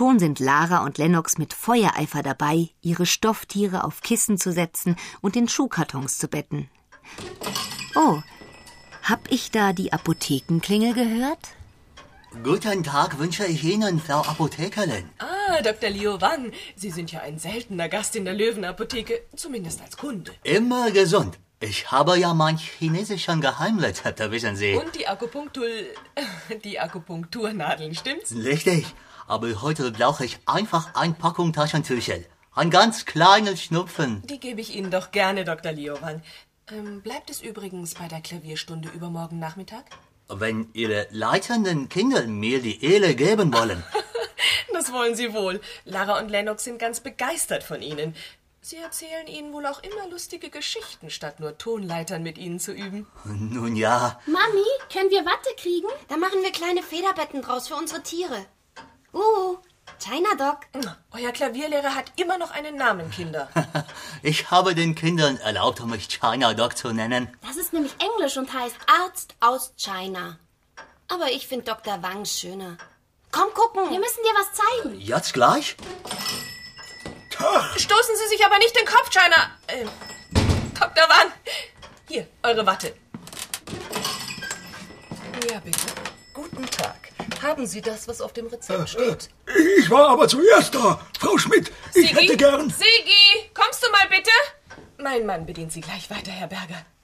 Schon sind Lara und Lennox mit Feuereifer dabei, ihre Stofftiere auf Kissen zu setzen und in Schuhkartons zu betten. Oh, hab ich da die Apothekenklingel gehört? Guten Tag wünsche ich Ihnen, Frau Apothekerin. Ah, Dr. Liu Wang, Sie sind ja ein seltener Gast in der Löwenapotheke, zumindest als Kunde. Immer gesund. Ich habe ja mein chinesischen Geheimrezept, wissen Sie. Und die Akupunkturnadeln, stimmt's? Richtig, aber heute brauche ich einfach eine Packung Taschentücher. Ein ganz kleines Schnupfen. Die gebe ich Ihnen doch gerne, Dr. Liu Wang. Bleibt es übrigens bei der Klavierstunde übermorgen Nachmittag? Wenn Ihre leitenden Kinder mir die Ehre geben wollen. Das wollen sie wohl. Lara und Lennox sind ganz begeistert von Ihnen. Sie erzählen Ihnen wohl auch immer lustige Geschichten, statt nur Tonleitern mit Ihnen zu üben. Nun ja. Mami, können wir Watte kriegen? Dann machen wir kleine Federbetten draus für unsere Tiere. China Dog. Euer Klavierlehrer hat immer noch einen Namen, Kinder. Ich habe den Kindern erlaubt, mich China Dog zu nennen. Das ist nämlich Englisch und heißt Arzt aus China. Aber ich finde Dr. Wang schöner. Komm gucken, wir müssen dir was zeigen. Jetzt gleich? Stoßen Sie sich aber nicht den Kopf, China. Dr. Wang, hier, eure Watte. Ja, bitte. Guten Tag. Haben Sie das, was auf dem Rezept steht? Ich war aber zuerst da. Frau Schmidt, ich hätte gern... Sigi, kommst du mal bitte? Mein Mann bedient Sie gleich weiter, Herr Berger.